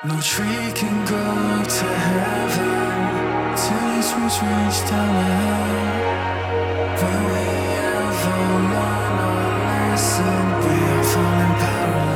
No tree can go to heaven till its roots reach down to hell. Will we ever learn our lesson? We are falling parallel.